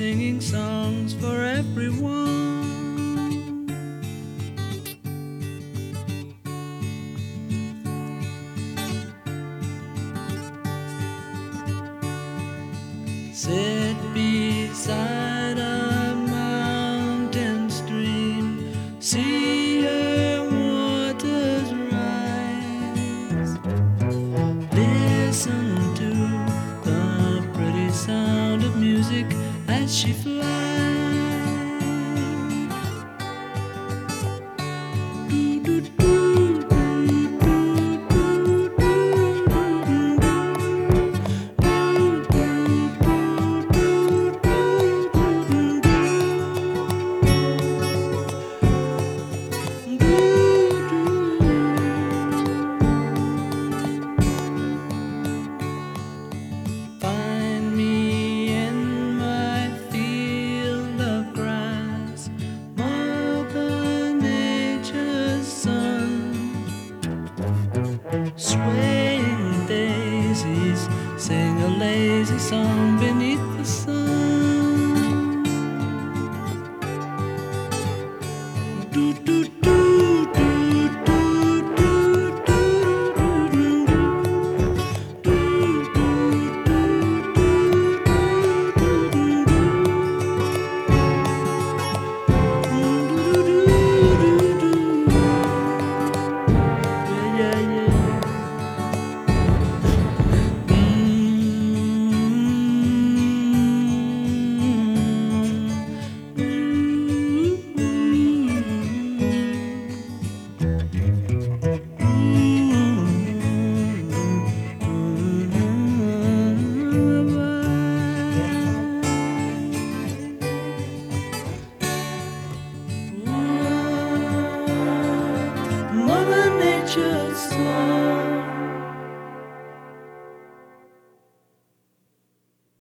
singing songs for everyone. Sit beside a mountain stream, see her waters rise. Listen to the pretty sound of music as she flies. Find me in my field of grass, Mother Nature's son. Swaying daisies sing a lazy song beneath the sun.